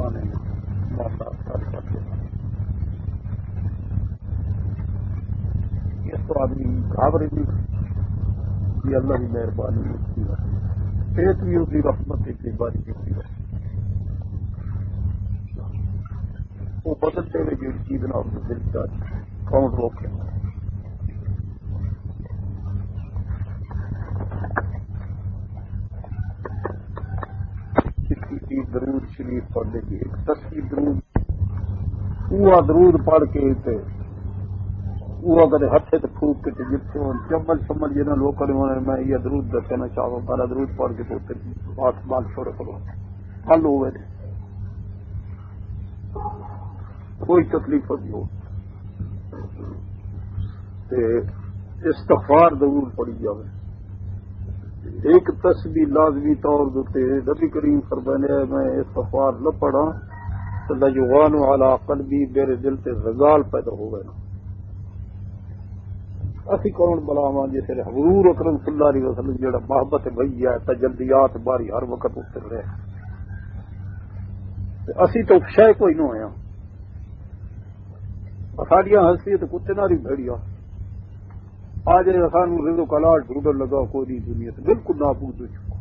زمانے میں اس تو آدمی گھابرے بھی یہ اللہ کی مہربانی ہوتی ہے، پیٹ بھی ہوتی رحمت کی باری ہوتی ہے، وہ بدلتے ہوئے جو چیز نہ اپنے دل کا کون روکے. درود شریف پڑھنے کی ایک تصویر درود وہ درود پڑھ کے وہ اگر ہاتھے تو پھوک کے جتنے چمل چمل جنہیں لوگ کرے میں یہ درود دسنا چاہوں پہلا درود پڑھ کے تو بات بال چھوڑے کرو حل ہوئے کوئی تکلیف نہیں ہو. استغفار ضرور پڑھی جائے. ایک تسبیح لازمی طور دیتے نبی کریم فرمانے میں استغفار نہ پڑھا تو لجوان علی قلبی میرے دل سے زغال پیدا ہو گیا. اسی کون بلاواں جیسے حضور اکرم صلی اللہ علیہ وسلم جڑا محبت بھئی ہے تجلیات باری ہر وقت اتر رہے اسی تو شے کوئی نہ ہویا ساڑیاں حیثیت کتے ناری بھیڑیا آج سان رزو کلاٹ ڈھونڈن لگا کوئی نہیں دنیا سے بالکل نابود ہو چکا.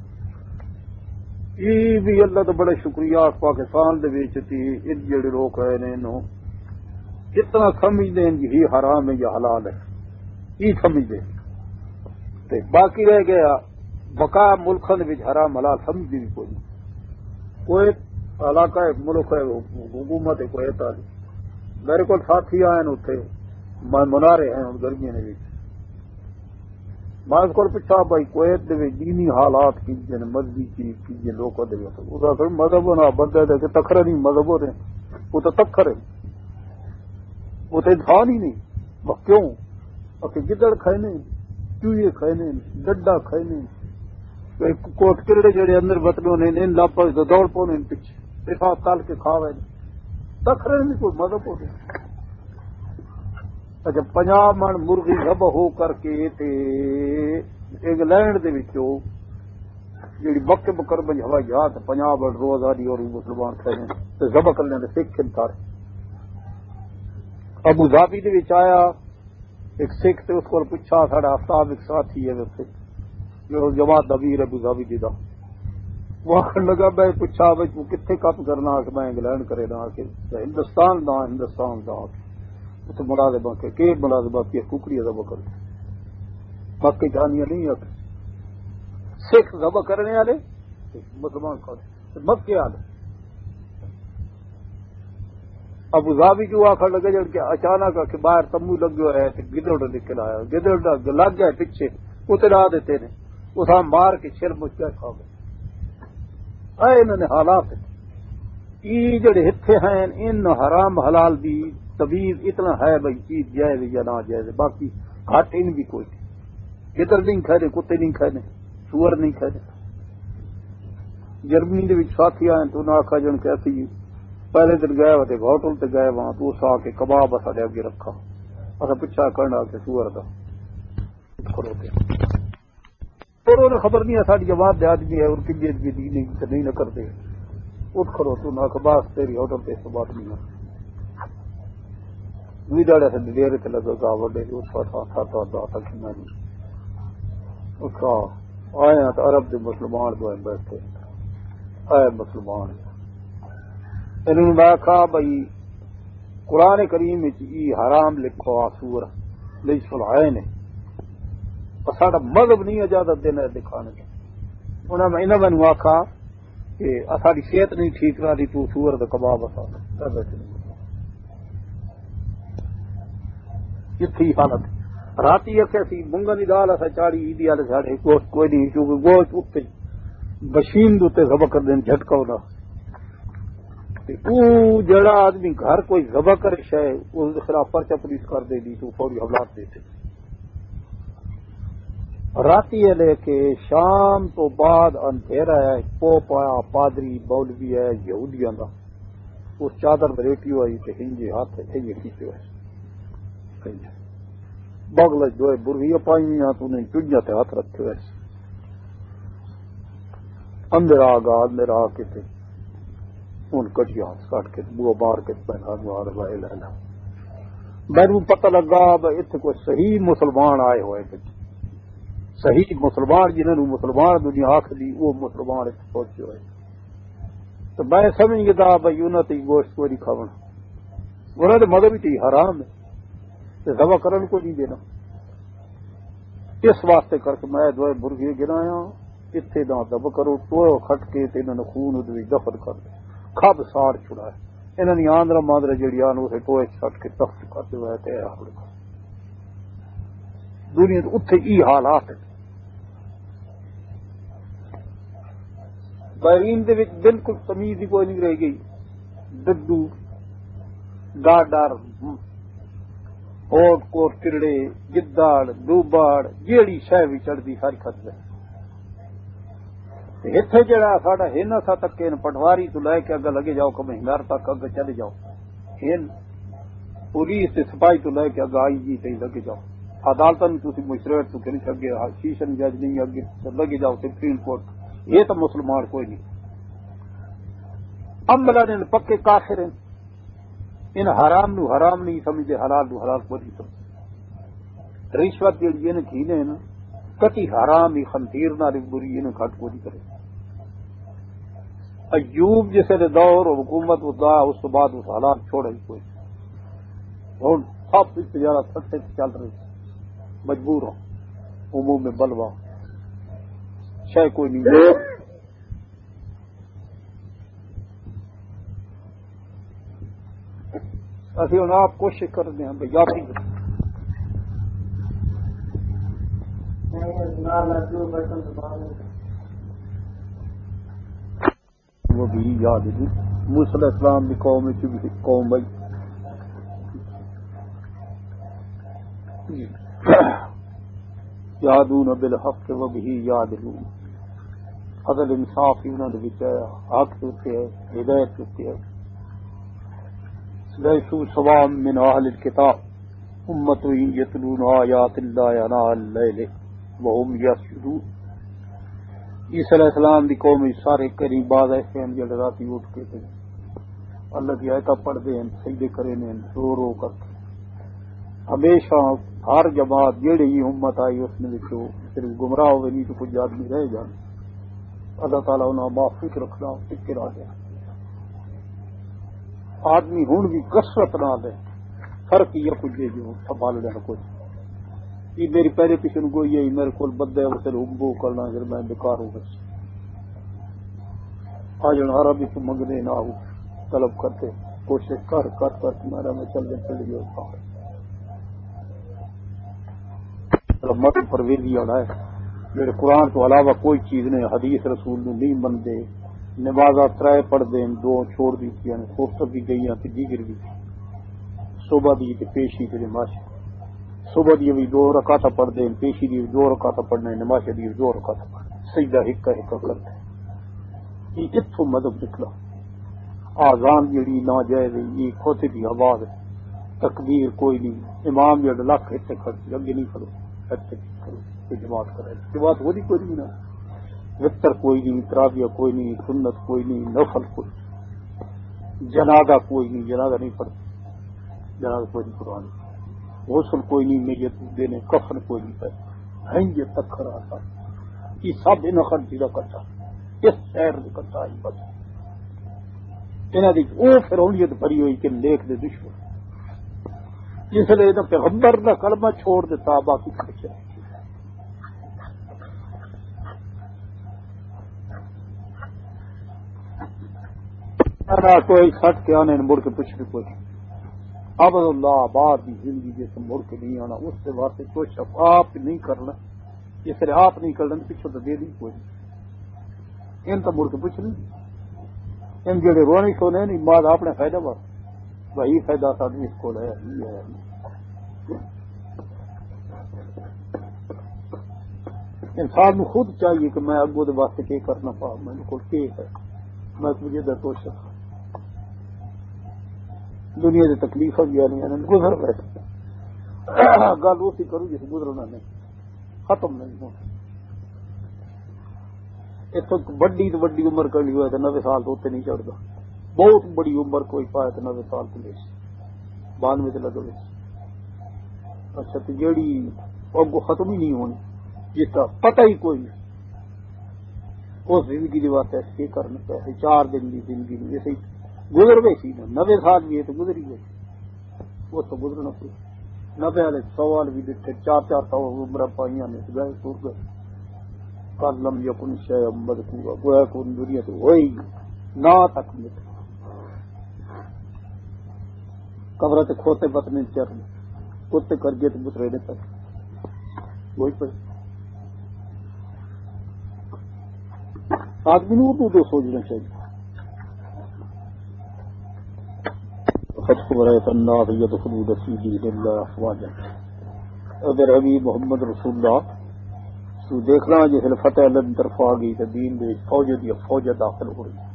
یہ بھی اللہ تو بڑے شکریہ پاکستان دے وچ تھی ان جڑے لوگ ہیں انہوں جتنا سمجھتے ہیں یہ حرام ہے یا حلال ہے یہ سمجھتے تے باقی رہ گیا بقا ملکوں دے حرام حلال سمجھتی بھی کوئی نہیں. کوئی علاقہ ملک ہے حکومت ہے کوئی تعلیم میرے کو ساتھی آئے اتنے منارے ہیں گرمیاں نے میں اس کو پوچھا بھائی کویت دے دینی حالات کیجیے مذہبی چیز کیجیے لوگوں دے مذہب نہ بندے دے تکھر نہیں مذہب ہو رہے وہ تو تکھر ہے وہ تو انسان ہی نہیں بس کیوں گدڑ کھانے چوہے کھانے ڈڈا کھانے کوٹ کرڑے جڑے اندر بتلو نے ان لاپس دوڑ پونے پیچھے پیسہ تال کے کھا رہے تکھر نہیں کوئی مذہب ہو رہے. اچھا 50 من مرغی ذبح ہو کر کے انگلینڈ دے وچوں جیڑی مکے مکرمہ ہوائی جہاز 50 من روزاری اور مسلمان کھڑے تے ذبح کرنے دے سکھ انکار. ابو ظبی دے وچ آیا ایک سکھ تے اس کو پوچھا ساڈا آفتاب ایک ساتھی ہے سکھ جو جماعت امیر ابو ظبی دی دا وہ آخر لگا میں پوچھا بھائی تو کتنے کام کرنا کہ میں انگلینڈ کرے نہ کہ ہندوستان دا تو ملازمہ کہ ملازمہ کی ککڑی ذبح کر باقی کہانیاں نہیں آتی. سکھ ذبح کرنے والے مسلمان مکے والے ابو ظبی جو آخر لگے جب کہ اچانک کہ باہر تمبو لگ گیا ہے گدڑ نکل آیا گدڑ لگ گیا پیچھے اتنا دیتے نے اس مار کے سر مچا کھا گئے. انہوں نے حالات یہ جڑے ہتھے ہیں ان حرام حلال دی طبیب اتنا ہے بھائی چیز جائز یا نہ جائز باقی گھٹ ان بھی کوئی نہیں. گدڑ نہیں کھانے کتے نہیں کھانے سور نہیں کھانے. جرمنی دے وچ ساتھی آئے تو نہ آخا جن کہ اسی پہلے دن گئے ہوتے ہوٹل تے گئے وہاں تو اس آ کے کباب ساڈے اگے رکھا اصا پچھا کرنا کہ سور کا کھڑو کے اور انہیں خبر نہیں ہے ساری جماعت دے آدمی ہے اور کنجے نہیں نہ کرتے اٹھ کھڑو تو نہ باس تیری ہوٹل پہ اس بات نہیں ہے ویڈاڑے سے دیر سے لگے گا وڈے اس کا اس کا آئے تو عرب کے مسلمان جو ہیں بیٹھے آئے مسلمان انہوں نے کہا بھائی قرآن کریم حرام لکھو آسور لئی سلائے نے ساڈا مذہب نہیں اجازت دینا دکھانے کا. انہوں نے انہوں نے آخا کہ ساری صحت نہیں ٹھیک رہی تو سور کا کباب کتنی حالت رات سی مونگن کی دال اصا چاڑی عیدی والے ساڑے گوشت کوئی نہیں کیونکہ گوشت اتنے مشین ذبح کر دین جھٹکا ہونا جڑا آدمی گھر کوئی ذبح کرے شے اس خلاف پرچہ پولیس کر دے دی تو فوری حوالات دیتے. راتی لے کے شام تو بعد اندھیرا ہے پوپ آیا پادری مولوی ہے یہودیاں دا اس چادر بریٹی ہوئی تے ہنجے ہاتھ ہنجے کیتے ہوئے بغل جو بروی پائی تو نے چنجا تے ہاتھ رکھے ہوئے اندر آ گا اندر آ کے تے ہوں کٹی ہاتھ کٹ کے بو مار کے پہنا مار وائے لینا میرے پتہ لگا اتنے کوئی صحیح مسلمان آئے ہوئے صحیح مسلمان جنہوں مسلمان دنیا آخری وہ مسلمان اتنے پہنچے ہوئے تو میں سمجھ گیا بھائی انہوں نے گوشت کو نہیں کھانا انہوں نے مطلب ہی حرام ہے دوا کرنے کو نہیں دینا اس واسطے کر کے میں دوئے مرغے گرایا اتنے نہ دب کرو ٹوئے کھٹ کے انہوں نے خون دفن کر دے کھب ساڑ چھڑا ہے انہوں نے آندرا ماندرا جڑی آن اسے ٹوئے چھٹ کے تخت کرتے ہوئے تے دنیا اتنے ای حالات بحرین دے وچ بالکل تمیز ہی کوئی نہیں رہ گئی ڈڈو ڈاڈر ہوٹ کوٹ کرڑے گداڑ دوباڑ جیڑی شہ بھی چڑھتی ساری ختم اتنے جڑا ساڈا ہن سا تک پٹواری تو لے کے اگے لگے جاؤ کمہنگر تک اگے چلے جاؤ ہن پولیس تے سپاہی تو لے کے اگے آئی جی تے لگے جاؤ عدالتاں نوں تسی مجسٹریٹ تو کہیں اگے سیشن جج نہیں اگے لگے جاؤ سپریم کورٹ یہ تو مسلمان کوئی نہیں عملہ نے پکے کافر ہیں ان حرام نو حرام نہیں سمجھتے حلال نو حلال کو نہیں سمجھتے رشوت جیڑی ان کی نے کتی حرام ہی خنزیر نال بری ان گھٹ کو نہیں کرے ایوب جسے دور اور حکومت دا اس تو بعد اس حالات چھوڑے کوئی ہوں سب تجارہ سچے چل رہی مجبور ہوں عموم میں بلوا شے کوئی نہیں اسی ہوں آپ کوشش کرتے ہیں بھائی آپ وہ بھی یاد ہے موسیٰ علیہ السلام کی قوم بھی قوم بھائی یادون بالحق و بھی یادلون عدل انصاف ہی انہوں نے بچایا حق دیتے ہے ہدایت دیتے ہے لیسوا سواء من اہل الکتاب امت یتلون آیات اللہ آناء اللیل وهم یسجدون عیسیٰ علیہ السلام دی قوم سارے قریب بعض ایسے ہیں جو راتی اٹھ کے تھے اللہ کی آیتیں پڑھتے ہیں سجدے کرے ہیں رو رو کر کے ہمیشہ ہر جماعت جیڑی ہی امت آئی اس میں صرف گمراہ ہوئے نہیں تو کچھ آدمی رہ جانے اللہ تعالیٰ انہیں معافی رکھنا فکر آ گیا آدمی ہوں بھی کثرت نہ دے فرق یہ کچھ دے جو سنبھال لینا کچھ یہ میری پہلے پیچھے گوئی ہے میرے کو بدے اسے ہمبو کرنا پھر میں بیکار ہو گئی آج ہمارا بھی تو منگنے نہ ہو طلب کرتے کوشش کر کر کر تمہارا میں چل گیا مت پرویزی آنا ہے میرے قرآن تو علاوہ کوئی چیز نہیں حدیث رسول نہیں بنتے نمازہ ترائے پڑھ دیں دو چھوڑ دی تھی خوبصورت بھی گئی ہیں دیگر بھی صبح دی پیشی کے نماز صبح دی بھی 2 رکعت پڑھ دیں پیشی دی 2 رکعت پڑھنے نماز دی 2 رکعت پڑھنے سجدہ ہکا ہکا کرتے یہ اتوں مدد نکلا آزان جڑی نہ جائے یہ کھوتے کی آواز تکبیر کوئی نہیں امام جڑ لکھ اتنے کھڑی اگے نہیں کھڑو اتنے کرو کوئی جماعت کرے جماعت وہ نہیں کوئی نہیں نا وطر کوئی نہیں تراویہ کوئی نہیں سنت کوئی نہیں نفل کوئی نہیں جنازہ کوئی نہیں جنازہ نہیں پڑھتا جنازہ کوئی نہیں پڑھانا غسل کوئی نہیں میت دینے کفن کوئی نہیں پڑھتا ہیں یہ تک کھڑا تھا یہ سب ان خرچیلا کرتا اس شہر میں کرتا ہے بس انہوں نے وہ فرونیت بھری ہوئی کہ لیک دے دشمن اس لیے پیغمبر کا کلمہ چھوڑ دیتا باقی خرچہ کوئی سٹ کے آنے مڑ کے کچھ بھی کوئی اب اللہ آباد کی زندگی جیسے مڑ کے نہیں آنا اس کے واسطے کچھ آپ نہیں کرنا اس لیے آپ نہیں کرنا پیچھے تو دے دی کوئی نہیں ان تو مڑ کے پوچھ نہیں ان جڑے رونے سونے نہیں بعد آپ نے فائدہ بات وہی فائدہ آدمی اس کو ہے انسان خود چاہیے کہ میں اگو دے واسطے کیا کرنا پا میں کو ہے میں مجھے درپوش دنیا کی تکلیف گزر ویسے گل اسی کروں جس گزرنا نہیں ختم نہیں ہونا اتوں وڈی تو وڈی عمر کرنی ہوئے تو 90 سال تو اتنے نہیں چڑھتا بہت بڑی عمر کوئی پائے تو 90 سال کی لے 92 سے لگے. اچھا تو جیڑی اگو ختم ہی نہیں ہونی جس کا پتہ ہی کوئی نہیں اس زندگی کی بات ایسے کرنا پہ 4 دن کی زندگی میں جیسے گزر گئی سی نا 90 سال بھی ہے تو گزر ہی گئی وہ تو گزرنا پڑے 90 والے 100 وال بھی دیتے 400 عمر پائیاں نے گئے سور گئے کالم یقن شے امد پورا گویا کون دنیا تو وہی نہ تک مت قبر تے کھوتے بتنے چرن کتے کر گئے تو بترے نے تک وہی پر آدمی نے اردو تو سوچنا چاہیے. خبر ہے الناس يدخلون في دين الله افواجا. اگر حبیب محمد رسول اللہ تو دیکھنا جس نے فتح لن طرف آ گئی تو دین دے فوج داخل ہو رہی.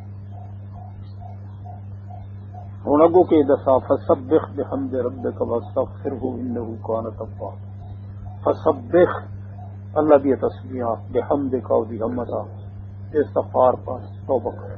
ہوں اگو کے دسا فسبح بحمد ربک واستغفرہ انہ کان توابا. فسبح اللہ دی تسبیح بحمدک و بحمدہ استغفار پر توبہ کرے.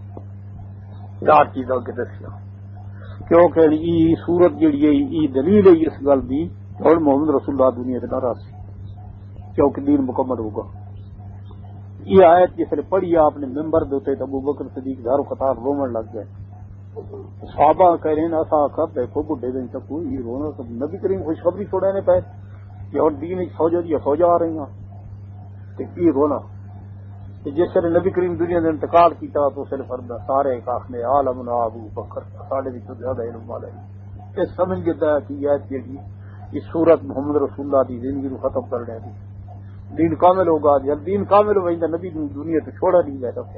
4 چیزاں کے دسیا کیونکہ یہ صورت جڑی ہے یہ دلیل ہے اس گل دی اور محمد رسول اللہ دنیا کے ناراض سی کیونکہ دین مکمل ہوگا. یہ آیت جس نے پڑھی آپ نے ممبر دیتے تو ابو بکر صدیق دار و قطار رومن لگ گئے. صحابہ کہہ رہے ہیں ایسا آخر دیکھو بڈھے دن تک یہ رونا تو نبی کریم خوشخبری چھوڑنے پہ کہ اور دین فوجا دی فوجا آ رہی ہیں تو یہ رونا. جس نے نبی کریم دنیا نے انتقال کیا تو صرف سارے آخنے عالم ابو بکر سارے زیادہ علم والے یہ سمجھ گیا کہ یہ صورت محمد رسول اللہ کی زندگی کو ختم کر رہے ہیں. دین کامل ہوگا جب دین کامل ہو گئی نبی دنیا تو چھوڑا نہیں گیا. پھر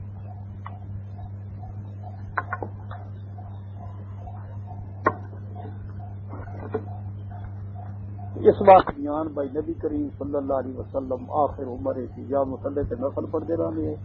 اس بات بیان بھائی نبی کریم صلی اللہ علیہ وسلم آخر عمر کی یا مسلح سے نفل پڑھتے رہنے ہیں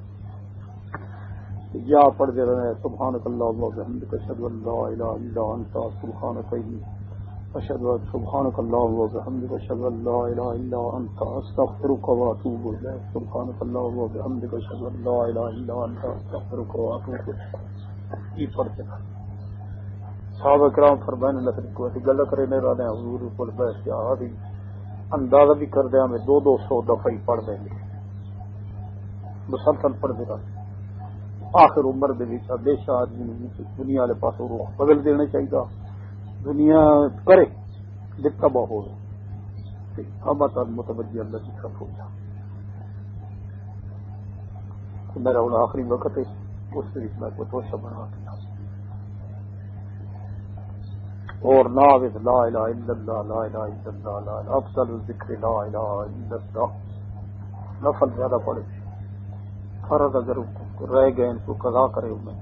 یا پڑھتے رہے سبحانک اللہم و بحمدک اشہد ان لا الہ الا انت سبحانک سبحانک اللہم و بحمدک اشہد ان لا الہ الا انت استغفرک و اتوب الیک. سبحانک اللہم و بحمدک اشہد ان لا الہ الا انت استغفرک و اتوب الیک. یہ پڑھتے رہے. صحابہ کرام فرمانے لگے کو ایسی گل کرے نہیں رہے ہیں حضور پر بیٹھ کے آدھی اندازہ بھی کر دیا ہمیں 200 دفعہ ہی پڑھ دیں گے مسلسل پڑھتے رہے. آخر عمر دے دیشا آدمی دنیا والے پاس روح بدل دینا چاہیے. دنیا کرے جتنا ہو ہم متوجہ اللہ کی طرف ہو جا. میرا ہوں آخری وقت ہے اس سے میں کوئی توشہ بنا کے اور لا الہ الا اللہ لا الہ الا اللہ لا الہ افضل الذکر لا الہ الا اللہ. نفل زیادہ پڑھے فرض اگر رہ گئے ان کو قضا کرے میں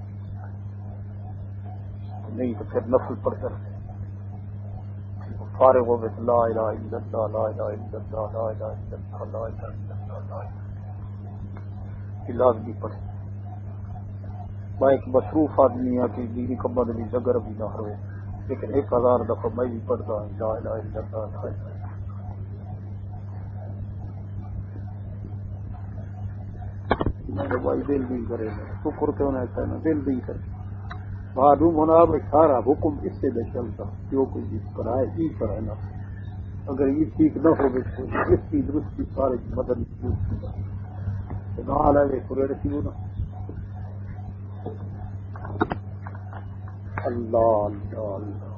نہیں تو پھر نفل پڑھتے رہے. فارغ ہو لا الہ الا اللہ لا الہ الا اللہ لا الہ الا اللہ لا الہ الا اللہ لا الہ علاج بھی پڑھے. میں ایک مصروف آدمی ہے کہ دینی کمبر بھی زگر بھی نہ ہوئے لیکن 1000 دفعہ میں بھی پڑھتا ہوں لا الہ الا اللہ لا الہ الا اللہ. بھائی دل نہیں کرے شکر کیوں نہ کہنا دل نہیں کرے معلوم ہونا بھائی سارا حکم اس سے نہ چلتا جو کوئی چیز کرائے ہی کرائے نا. اگر یہ ٹھیک نہ ہو گئی تو اس کی درستی سارے مدد نہ اللہ اللہ اللہ.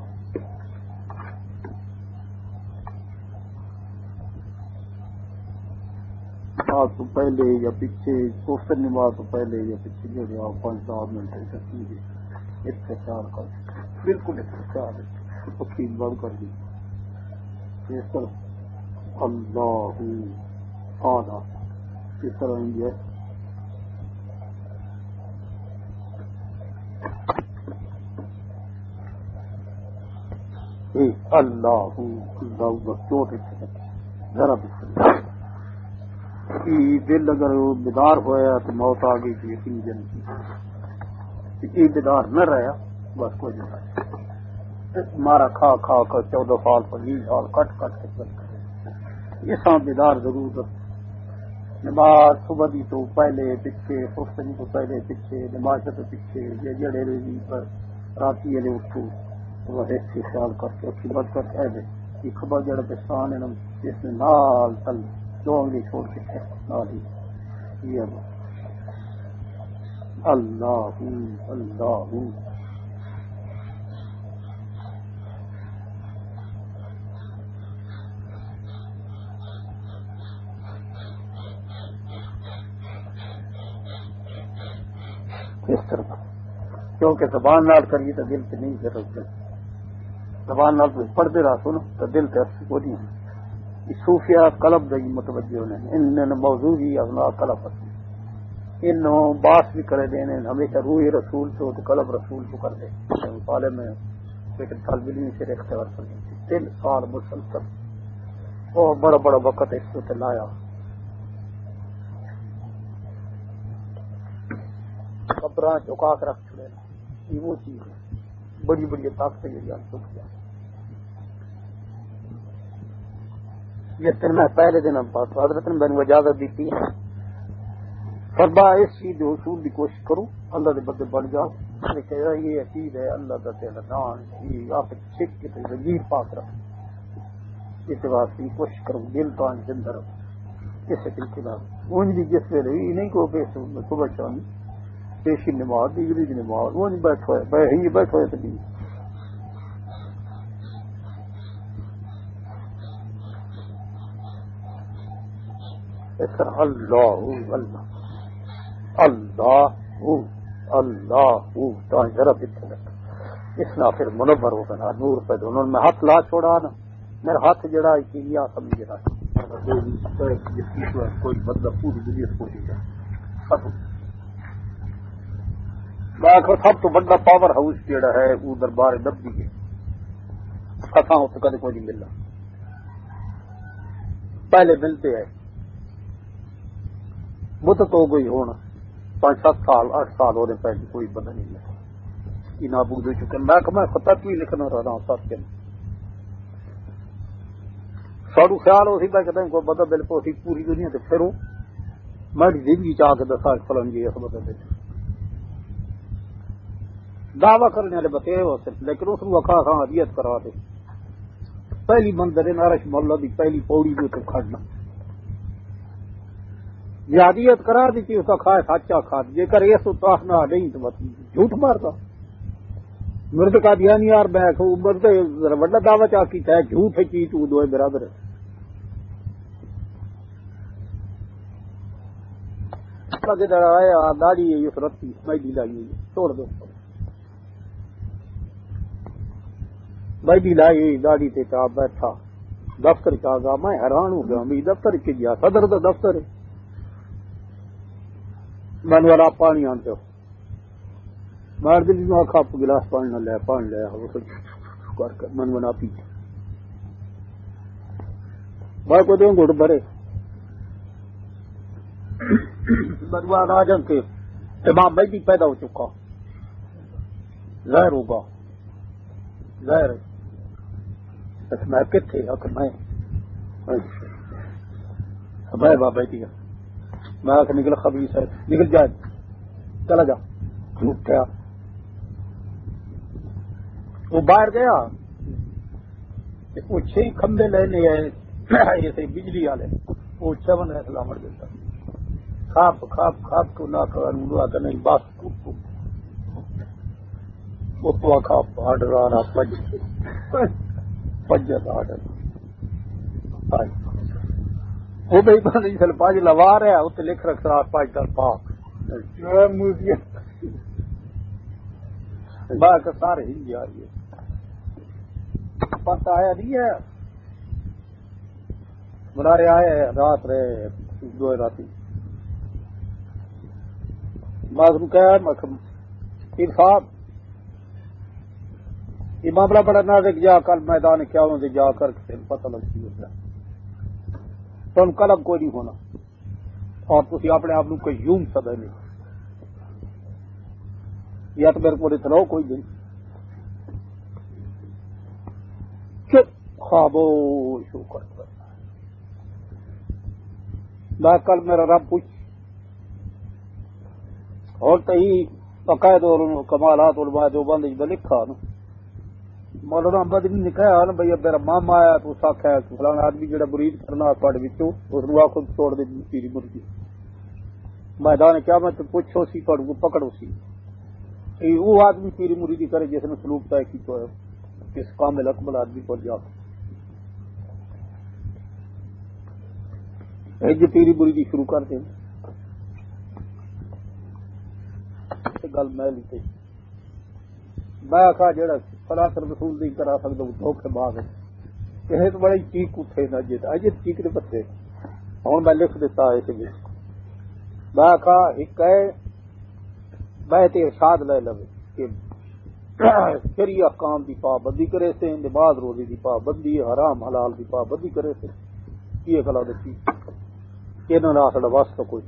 نماز تو پہلے یا پیچھے سوچتے نماز تو پہلے یا پیچھے جو 5-10 منٹ اختصار کر بالکل اختصار تقسیم بند کر دی. اس طرح اللہ آدھا اس طرح یہ اللہ ذرا دل اگر بیدار ہوا تو موت آ گئی تھی یقین جن کی بیدار نہ رہا بس کوئی نہیں مارا کھا کھا کر 14 سال 20 سال کٹ کٹ کے اس بیدار ضرور نماز صبح دی تو پہلے پیچھے، سوچنے تو پہلے پیچھے، نماز تو پیچھے، یہ جڑے ریزی پر راتی والے اٹھو وہ ایک خیال کر کے اچھی بات کر کے دے یہ خبر جڑا پہچان ہے جس نے نال تل جو انگلی چھوڑ کے نال ہی یہ اللہ اللہ اس طرح کیونکہ زبان نال کریے تو دل سے نہیں ضرورت زبان نال پڑھتے رہا سنو تو دل سے اچھی کو نہیں صوفیہ قلب دئی متوجہ نے ان موضوع ہی اپنا قلب ان باس بھی کرے دینے ہمیشہ روح رسول سے تو قلب رسول کو کر دے مطالعے میں لیکن طالب علم سے اختیار کر دیں 3 سال مسلسل اور بڑا بڑا وقت اس کو لایا قبراں چکا کے رکھ چھڑے یہ وہ چیز ہے بڑی بڑی طاقتیں یہ جان چک گیا یہ دن میں پہلے دن حضرت نے میں نے اجازت دی تھی فرما اس چیز کے حصول کی کوشش کروں اللہ کے بدلے بن جاؤ یہ عقید ہے اللہ کا تیرا نام آپ سکھ کے وزیر پاک رکھ اس واسطے کوشش کروں دل تو اندر اس طریقے اونج بھی جس ویلے یہ نہیں کو صبح شام پیشی نماز دیگری کی نماز وہ نہیں بیٹھو ہے بیٹھو ہے تو نہیں اس طرح اللہ اللہ اللہ اللہ ذرا اس نہ پھر منور ہو گیا نور پہ دونوں میں ہاتھ لا چھوڑا نا میرا ہاتھ جڑا کیا سمجھ رہا کوئی مطلب پوری دنیا پوری جائے سب تو بڑا پاور ہاؤس جڑا ہے وہ دربار نبی ہے اتنا اس کدے کوئی نہیں ملنا پہلے ملتے ہیں مدت ہو گئی ہونا 5-7 سال 8 سال ہونے پہلے کوئی بندہ نہیں ملا یہ نابود ہو چکے میں خطہ بھی لکھنا رہا ہوں سب کے ساڑو خیال ہو سی میں کہتا ہوں کوئی بندہ بالکل پوری دنیا سے پھروں میں زندگی چاہ کے دسا فلن جی اس بندے دے دعوی کرنے والے بتائے ہو صرف لیکن اس کو اکھا خاں ہدیت کرا دے پہلی منظر نارش مولا دی پہلی پوڑی جو تو کھڑنا ہدیت کرا دیتی اس کا کھائے سچا کھا جے کر یہ تو نہ نہیں تو جھوٹ مارتا مرد کا دیا نہیں یار میں مرد بڑا دعوی چاہ کی ہے جھوٹ ہے چیز تو دو برابر ہے آیا داڑھی ہے اس رتی میں لائی ہوئی چھوڑ دو بھائی لائی ہوئی داڑھی تے چاہ بیٹھا دفتر چاہ گا میں حیران ہو گیا میں دفتر کے گیا صدر دا دفتر ہے من والا پانی آنتے ہو مار دل میں آخا گلاس پانی نہ لے پانی لیا کر کر من بنا پی بھائی کو دیں گھڑ بھرے بدوان آجم کے امام بھائی بھی پیدا ہو چکا ظاہر ہوگا ظاہر میں کتنے میں بابا دیا میں آ کے نکلا خبیث ہے نکل جائے چلا جا کیا وہ باہر گیا وہ 6 کھمبے لینے آئے ایسے بجلی والے وہ 7 ہے سلامت دیتا کھاپ کھاپ کھاپ کو نہ کرا نہیں بس وہ کھاپ آڈر آ رہا پجت آڈر وہ بھی بندی سل 5 لوا رہا اتنے لکھ رکھ رہا 5 در پاک باقی سارے ہندی آ رہی ہے پتہ آیا نہیں ہے بنا رہے آئے رات رہے 2 راتی معذرم کہا پیر صاحب یہ معاملہ بڑا نازک جا کل میدان کیا ہوں جا کر کے پتہ لگتی ہو گیا تو قلم کوئی نہیں ہونا اور تھی اپنے آپ کو یوم سدے نہیں یا تو میرے کو اتنا کوئی نہیں چپ خاموش ہو کر میں کل میرا رب پوچھ اور تھی عقائد اور کمالات علماء دیوبند میں لکھا نا مولانا مدنی نے کہا نا بھائی میرا ماما آیا تو اس آخیا فلانا آدمی جہاں مرید کرنا تھوڑے بچوں اس کو آخو چھوڑ دے پیری مرغی میدان کیا میں پوچھو سی تھوڑے کو پکڑو سی وہ آدمی پیری مریدی کرے جس نے سلوک طے کی تو کس کامل اکمل آدمی کو جا پیری مریدی شروع کر دیں گل میں لی میں آخا جہاں فلاثر رسول نہیں کرا سکتا وہ دھوکھے باز ہے یہ تو بڑے چیک اٹھے نا جی اجے چیک نے بچے ہوں میں لکھ دیتا اس میں آخا ایک ہے میں ارشاد لے لو کہ شریع احکام کی پابندی کرے سے نماز روزی کی پابندی حرام حلال کی پابندی کرے سے یہ گلا دسی یہ سا واسطہ کوئی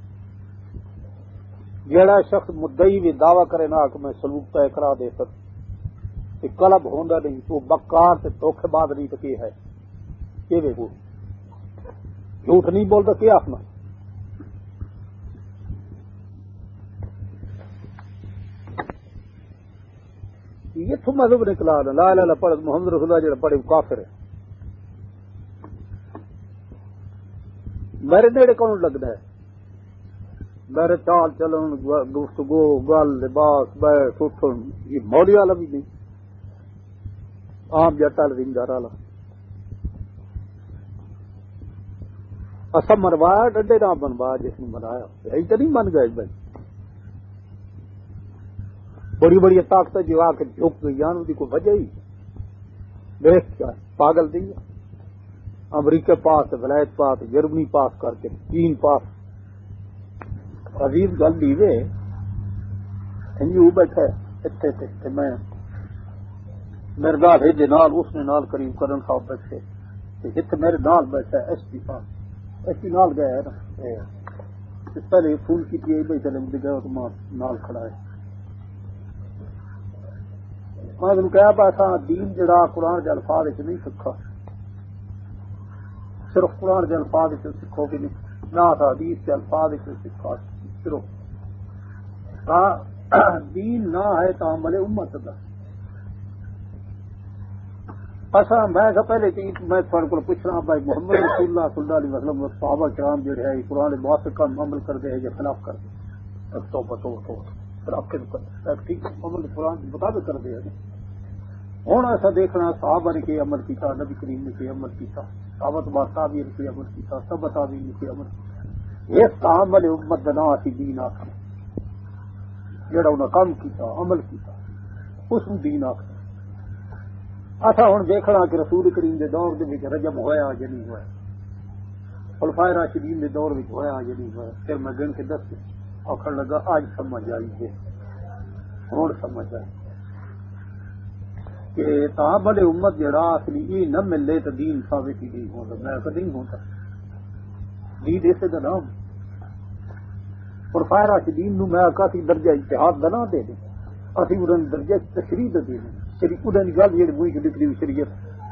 جہاں شخص مدعی بھی دعوی کرے نا کہ میں سلوک طے کرا دے سک کلب ہوندا نہیں تو بکار سے دھوکھے باز نہیں تو کیا ہے کہ وہ جھوٹ نہیں بولتا کیا آخنا یہ تو مذہب نکلا لا الہ الا پڑھ محمد رسول اللہ جڑا پڑھے کافر ہے میرے نیڑے کون لگتا ہے میرے چال چلن گفتگو گل لباس بیٹھ اٹھن یہ مولی والا بھی نہیں عام جٹا رنگار والا اصا مروایا ڈنڈے نہ بنوایا جس نے بنایا یہی تو نہیں من گئے بھائی بڑی بڑی طاقت جو آ کے جھک گئی ان کی کوئی وجہ ہی دیکھ کیا پاگل دی امریکہ پاس ولایت پاس جرمنی پاس کر کے چین پاس عزیز گل دیوے بیٹھا اتنے میں میرے نال ہجے نال اس نے نال کریم کرن صاحب بیٹھے جتنے میرے نال بیٹھا ایس پی صاحب ایس پی نال گیا ہے نا پہلے فون کی بھائی چلے مجھے گیا تو ماں نال کھڑا ہے میں تمہیں کہا پا دین جڑا قرآن کے الفاظ نہیں سکھا صرف قرآن کے الفاظ سکھو کہ نہیں نہ حدیث کے الفاظ سکھا صرف دین نہ ہے تو عمل امت کا اصا میں پہلے میں تھوڑے کو پوچھنا بھائی محمد رسول اللہ صلی اللہ علیہ وسلم صحابہ کرام جڑے ہیں قرآن موافق کا عمل کرتے ہیں یا خلاف کرتے تو خلاف ٹھیک عمل قرآن کے مطابق کرتے ہیں ہوں ایسا دیکھنا صحابہ نے کہ عمل کیا نبی کریم نے کہ عمل کیا صحابت باتابی نے کہ عمل کیا سب بتابی نے کہ عمل کیا یہ عمل امت دنا سی دین آخر جڑا انہیں کام کیا عمل کیا اس میں دین آخر اچھا ہوں دیکھنا کہ رسول کریم کے دور کے رجب ہوا یا نہیں ہوا خلفائے راشدین کے دور میں ہوا یا نہیں ہوا پھر میں گن کے دس آخر لگا آج سمجھ آئی ہے ہوں سمجھ آئی کہ تعامل امت جڑا اصلی یہ نہ ملے تو دین ثابت ہی نہیں ہوتا میں کدی نہیں ہوتا دین اسے کا نام خلفائے راشدین نو میں کافی درجہ اجتہاد کا نہ دے دیں اسی انہوں درجہ تشریح دے دیں شریف انہوں نے گل جی منہ چ نکلی شریعت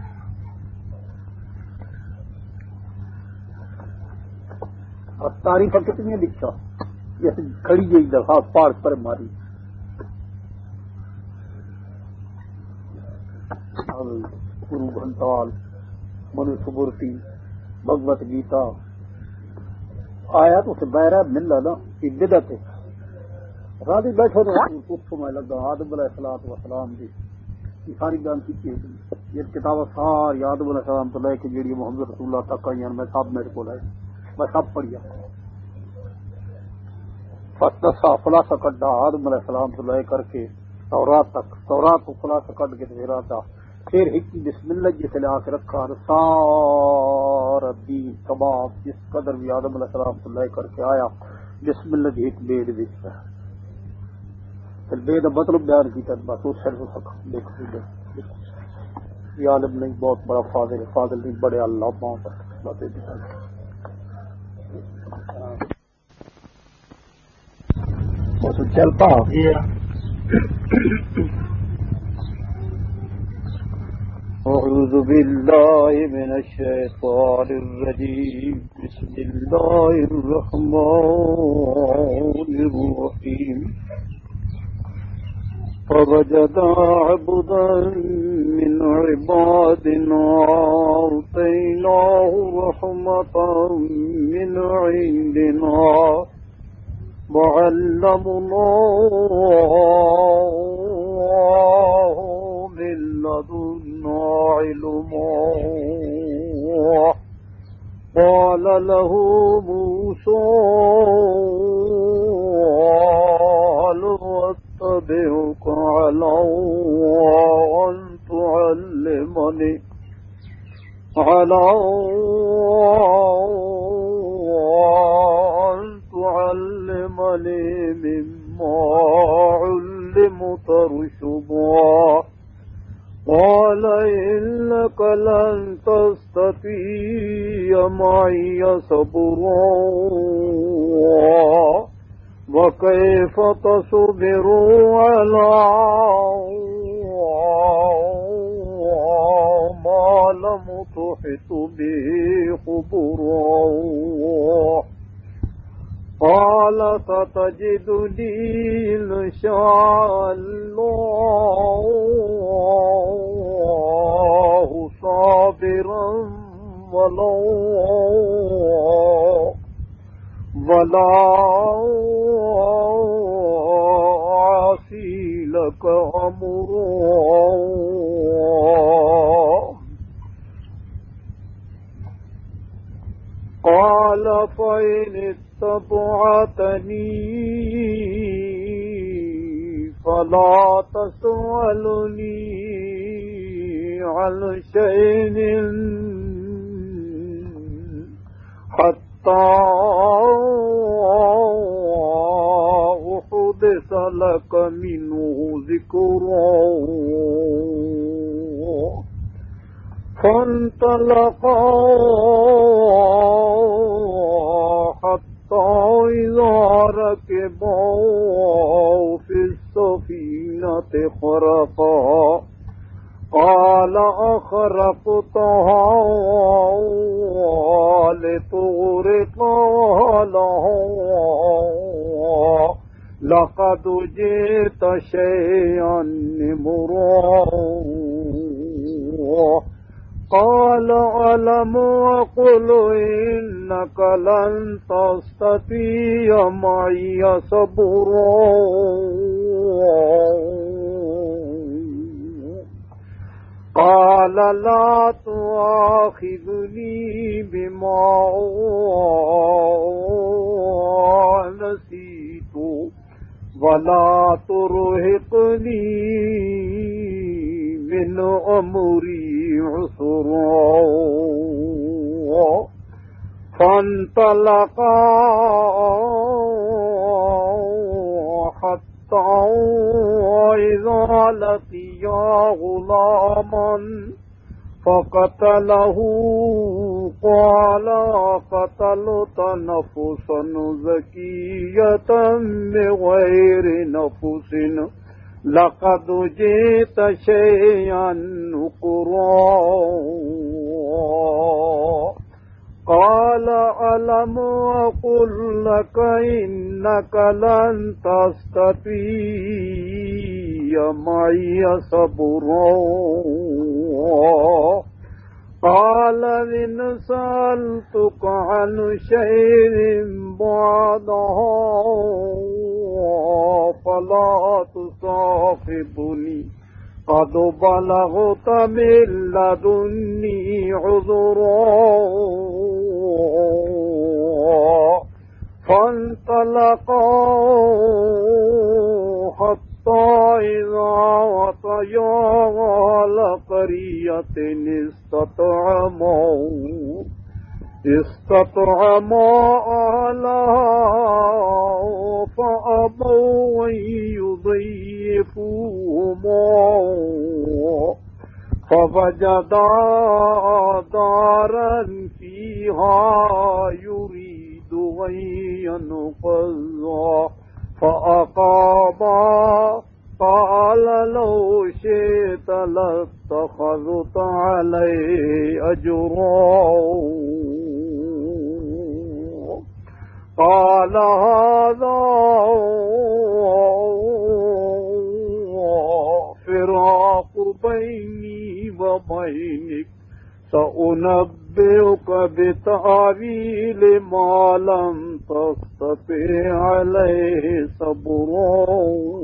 اور تاریخ کتنی لکھا جیسے کھڑی گئی درخواست پاڑ پر ماری گرو گھنٹال منو سمرتی بھگوت گیتا آیا تو اسے بہرا مل نا کہ بدت ہے راضی بیٹھے پوچھو میں لگا آدم علیہ الصلوۃ والسلام دی یہ ساری گل کی یہ کتاب ساری آدم علیہ السلام تو لے کے جیڑی محمد رسول اللہ تک آئی میں سب میرے کو لائے میں سب پڑھیا دسا خلاصہ کڈا آدم علیہ السلام تو لے کر کے تورات تک تورات کو خلاصہ کڈ کے پھر آتا پھر ایک بسم اللہ جسے لے آ کے رکھا سارا دین تمام جس قدر بھی آدم علیہ السلام تو لے کر کے آیا بسم اللہ کی ایک بیڈ وچ پھر بے کا مطلب بیان کیا بس اس دیکھو یہ عالم نہیں بہت بڑا فاضل ہے فاضل نہیں بڑے اللہ چلتا أعوذ بالله من الشيطان الرجيم بسم الله الرحمن الرحيم فوجد عبدا من عبادنا آتيناه رحمة من عندنا وعلمناه من لدنا علما قال له موسى هل أتبعك على أن تعلمني مما علمت رشدا قال إنك لن تستطيع معي صبرا وكيف تصبر على ما لم تحط به خبرا قال ستجدني إن شاء الله صابرا ولا أعصي لك أمرا قال فإن اتبعتني فلا تسألني عن شيء حتى أحدث لك منه ذكرا فانطلقا حتى إذا ركبا في السفينة خرقا قال أخرقتها لتغرق أهلها لقد جئت شيئا نمرا قال ألم أقل إنك لن تستطيع معي صبرا قال لا تؤاخذني بما نسيت ولا ترهقني من أمري عسرا فانطلقا حتى إذا لقيا غلاما فقتله قال قتلت نفسا زكية بغير نفس لقد جئت شيئا نكرا قال ألم أقل لك إنك لن تستطيع معي صبرا قال إن سألتك عن شيء بعدها فلا تصاحبني قد بلغت من لدني عذرا فانطلقا حتى إذا أتيا أهل قرية استطعما أهلها فأبوا أن يضيفوهما فوجدا دارا فيها يريد أن ينقضا فأقاما قال لو شئت لاتخذت اتخذت عليه أجرا قال هذا فراق بيني وبينك سأنبئك بتأويل ما لم تستطع عليه صبرا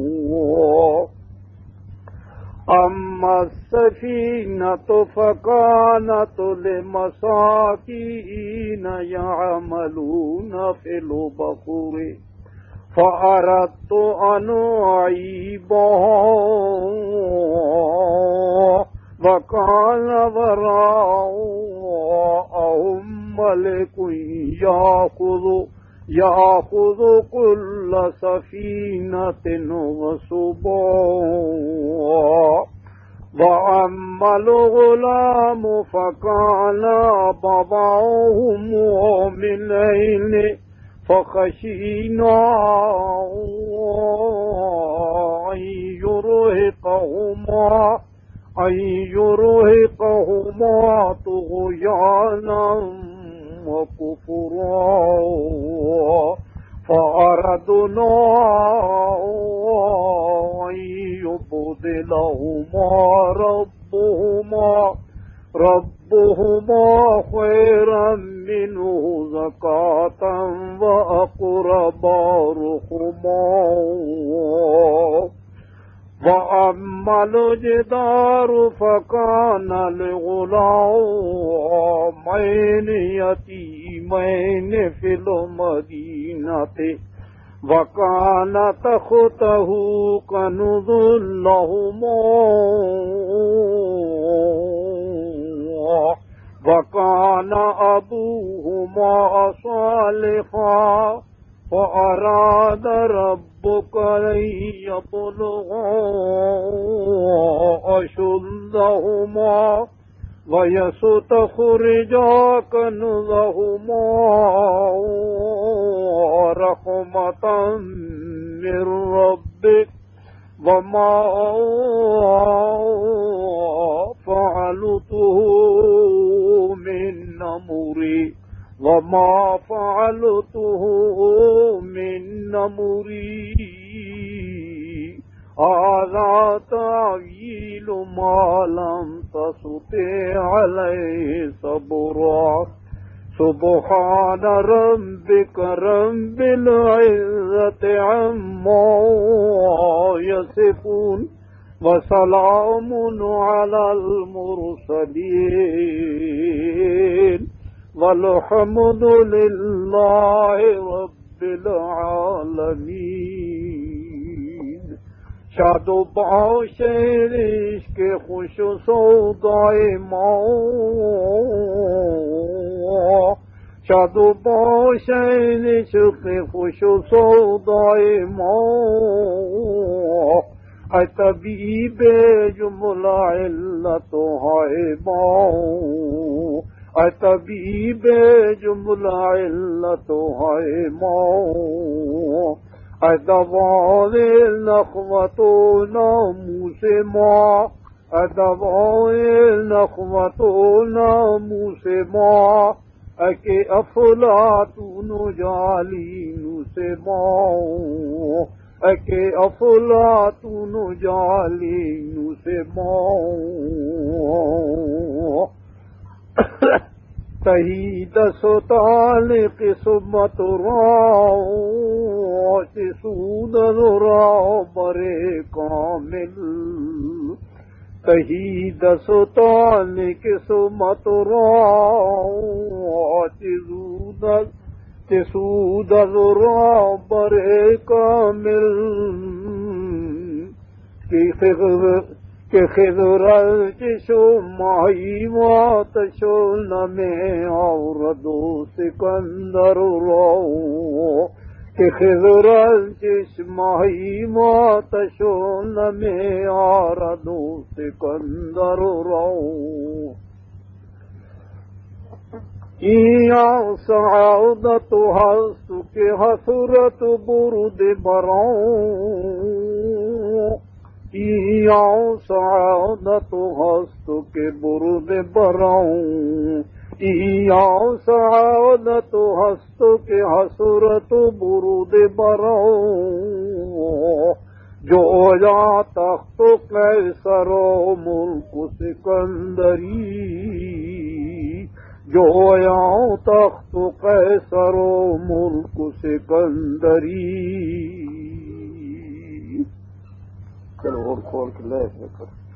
أما السفينة فكانت لمساكين يعملون في البحر فأردت أن أعيبها وكان وراءهم ملك يأخذ كل سفينة غصبا وأما الغلام فكان أبواه مؤمنين فخشينا أن يرهقهما طغيانا وكفرا فأردنا أن يبدلهما ربهما خيرا منه زكاة وأقرب رحما وأما الجدار فكان لغلامين يتيمين في المدينة وكان تحته كنز لهما وكان أبوهما صالحا فأراد ربك أن يبلغا أشدهما ويستخرجا كنزهما رحمة من ربك وما فعلته من أمري هذا تأويل ما لم تستطع عليه صبرا سبحان ربك رب العزة عما يصفون وسلام على المرسلين والحمد لله رب العالمين شاد و باشر عشق خوش و سودای ما شاد و باشر عشق خوش و سودای ما اے طبیب جملہ علت ہے ما اے طبیب جملہ علت ہے ما اے دوائے نخوت و ناموس ما اے دوائے نخوت و ناموس ما اے کہ افلاطون جالین سے ما اے کہ افلاطون جالین سے ما تہید ستال قسمت راوت سود را برے کامل تہید ستال قسمت راوت سود را برے کامل کہ خضر چشو ماہی مات شو نمے اوردو سکندر رو کہ خضر چش ماہی مات شو نمے اوردو سکندر رو یا سعادت ہست کے حسرت برد براؤں آؤں سعادت ہست کے برد براؤں آؤں سعادت ہست کے حسرت برد براؤں جو یا تخت قیصر و ملک سکندری جو یا تخت قیصر و ملک سکندری. چلو اور کھول کے لے کر